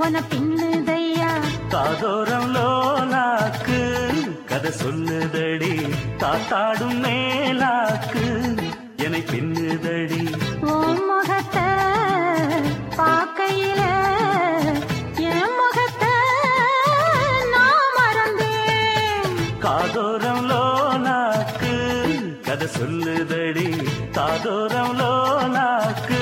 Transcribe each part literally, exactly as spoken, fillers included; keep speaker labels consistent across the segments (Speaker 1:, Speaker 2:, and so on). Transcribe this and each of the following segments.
Speaker 1: உன பின்னுதையா
Speaker 2: காதோரம் லோலாக்கு கதை சொல்லுதடி காத்தாடும் மேலாக்கு என்னை பின்னுதடி
Speaker 1: ஓ முகத்தை பார்க்கையில என் முகத்தை நான் மறந்தேன்
Speaker 2: காதோரம் லோலாக்கு கதை சொல்லுதடி காதோரம் லோலாக்கு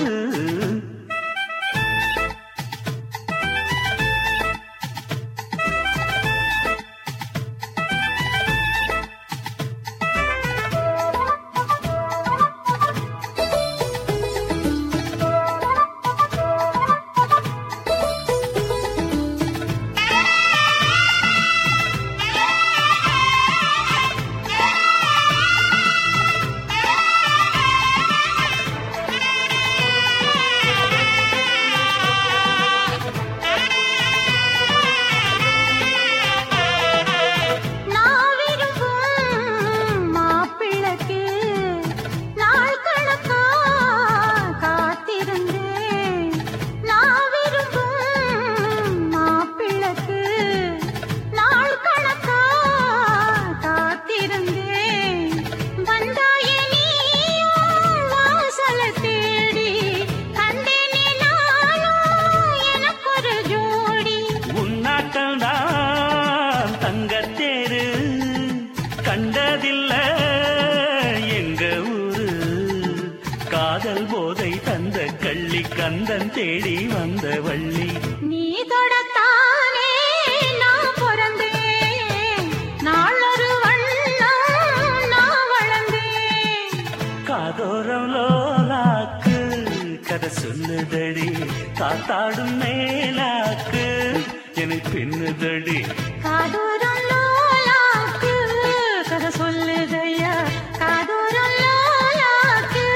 Speaker 2: கண்டதில்ல எங்க ஊரு காதல் போதை தந்த கள்ளி கந்தன் தேடி வந்த வள்ளி
Speaker 1: நீ தொடத்தானே நான் பிறந்தேன் நாளொரு வண்ணம் நான் வளர்ந்தேன்
Speaker 2: காதோரம் லோலாக்கு கதை சொல்லுதடி காத்தாடும் மேலாக்கு என்னை பின்னுதடி
Speaker 1: காதோரம் லோலாக்கு கதை சொல்லுதையா காதோரம் லோலாக்கு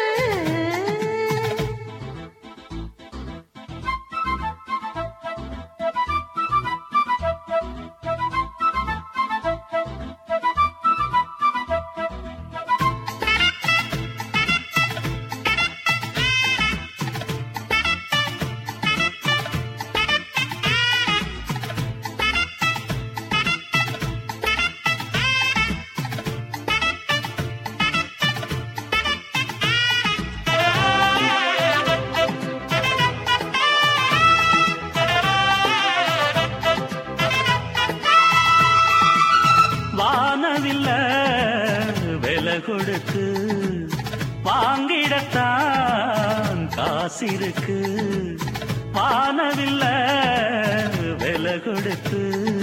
Speaker 2: வானவில்ல விலை கொடுத்து வாங்கிடத்தான் காசிருக்கு வானவில்ல விலை கொடுத்து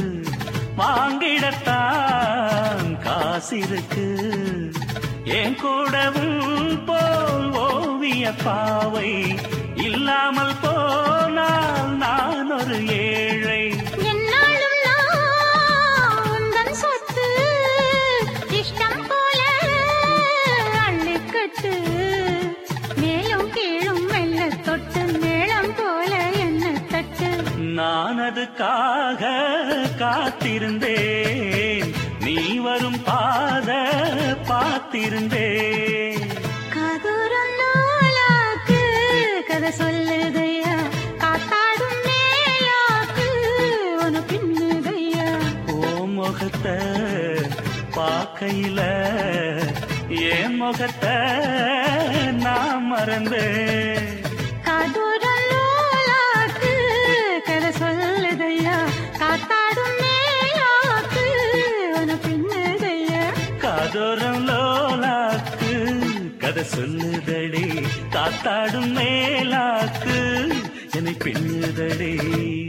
Speaker 2: வாங்கிடத்தான் காசிருக்கு என் கூடவும் போல் ஓவிய பாவை இல்லாமல் போனால் நான் ஒரு ஏழை
Speaker 1: மேலும் கீழும் மெல்ல தொட்டு மேளம் போல என்ன தட்டு
Speaker 2: நான் அதுக்காக காத்திருந்தேன் நீ வரும் பாத பார்த்திருந்தேன்
Speaker 1: காதோரம் லோலாக்கு கதை சொல்லுதையா காத்தாடும் மேலாக்கு உன பின்னுதையா
Speaker 2: ஓ முகத்தை பார்க்கையில என் முகத்தை நான் மறந்தேன்
Speaker 1: காதோரம் லோலாக்கு கதை சொல்லுதையா காத்தாடும் மேலாக்கு உன பின்னுதையா
Speaker 2: காதோரம் லோலாக்கு கதை சொல்லுதடி காத்தாடும் மேலாக்கு என்னை பின்னுதடி